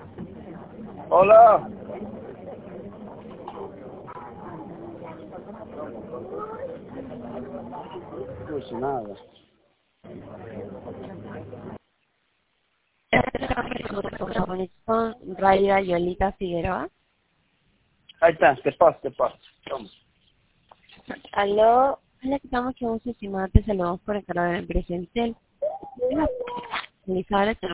Hola. No sé nada. Con Raida Yolita Figueroa. Ahí está, te paso. Toma. Aló. Hola, que estamos, que gusto, estimada, te saludamos por el canal de la empresa Entel. Elizabeth,